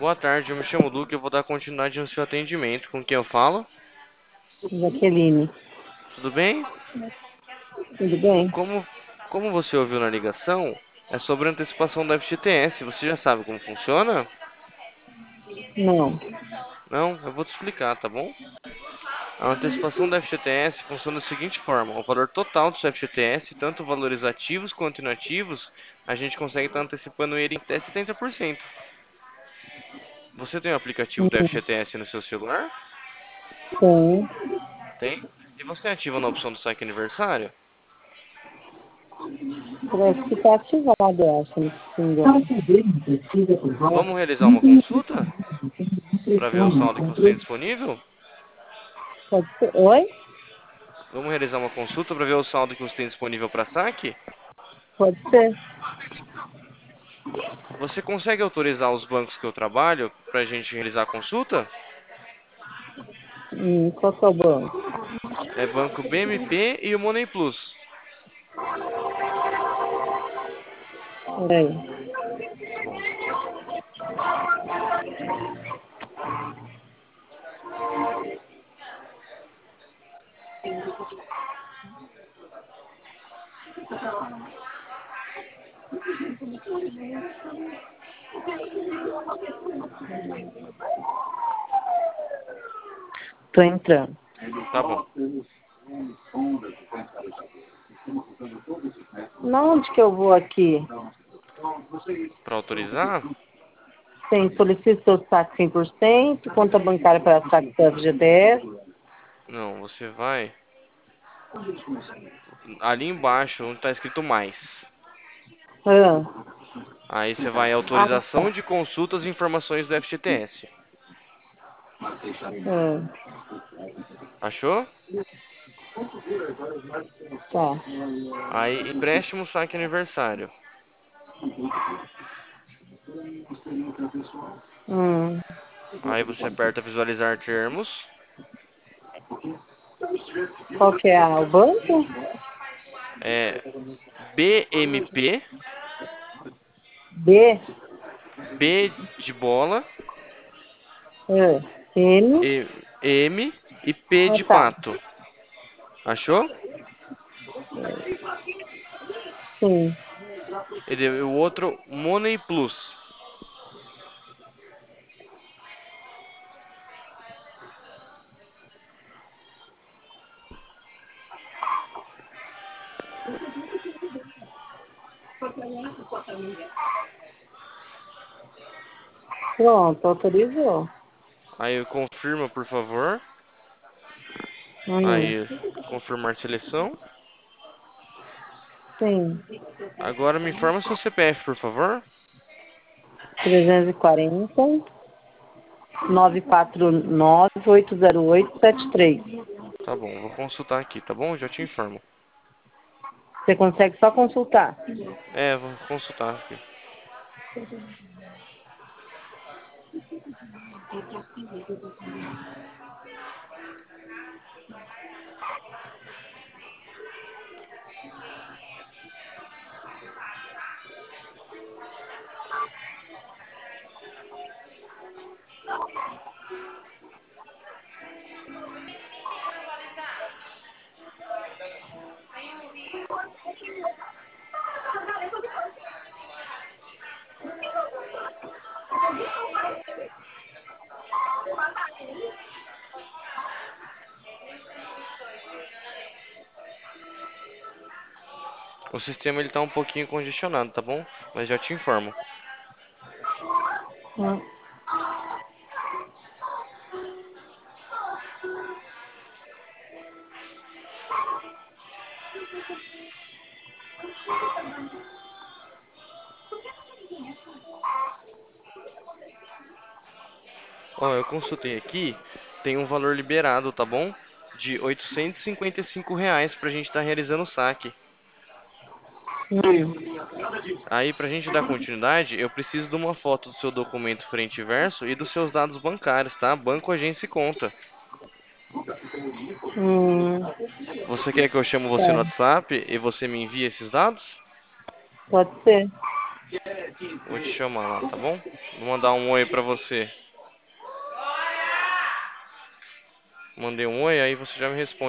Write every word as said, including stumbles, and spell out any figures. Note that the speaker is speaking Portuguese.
Boa tarde, eu me chamo Luke, eu vou dar continuidade no seu atendimento. Com quem eu falo? Jaqueline, Tudo bem? tudo bem? Como, como você ouviu na ligação, é sobre a antecipação da F G T S. Você já sabe como funciona? Não. Não? Eu vou te explicar, tá bom? A antecipação da F G T S funciona da seguinte forma: o valor total do seu F G T S, tanto valores ativos quanto inativos, a gente consegue estar antecipando ele em até setenta por cento. Você tem o aplicativo da Hum, F G T S no seu celular? Tem. Tem? E você ativa na opção do saque aniversário? Parece que está ativado, eu acho, não se engano. Vamos realizar uma consulta para ver o saldo que você tem disponível? Pode ser. Oi? Vamos realizar uma consulta para ver o saldo que você tem disponível para saque? Pode ser. Você consegue autorizar os bancos que eu trabalho para a gente realizar a consulta? Hum, qual que é o banco? É Banco B M P e o Money Plus. Peraí. Tá bom. Tô entrando. Tá bom. Na onde que eu vou aqui? Para autorizar? Tem solicito seu saque cem por cento, conta bancária para saque da F G T S. Não, você vai ali embaixo onde está escrito mais. Ah, Aí você vai em ah, autorização de consultas e informações do F G T S. ah, Achou? tá. Aí empréstimo saque aniversário. Hum, Aí você aperta visualizar termos. qual que é a- o banco? É B M P, B, B de bola, ah, N, E- M e P ah, de tá. pato. Achou? Sim. E o outro Money Plus. Pronto, autorizou. Aí confirma, por favor. Hum, Aí confirmar seleção. sim. Agora me informa seu C P F, por favor. trezentos e quarenta, novecentos e quarenta e nove, oitocentos e oito, setenta e três. Tá bom, vou consultar aqui, tá bom? Já te informo. Você consegue só consultar. É, vou consultar aqui. O sistema ele tá um pouquinho congestionado, tá bom? Mas já te informo. Hum, Ó, eu consultei aqui, tem um valor liberado, tá bom? De oitocentos e cinquenta e cinco reais pra gente estar realizando o saque. hum. Aí, pra gente dar continuidade, eu preciso de uma foto do seu documento frente e verso e dos seus dados bancários, tá? Banco, agência e conta. Hum, Você quer que eu chame você no tá. WhatsApp e você me envie esses dados? Pode ser. Vou te chamar lá, tá bom? Vou mandar um oi pra você. Mandei um oi, aí você já me responde.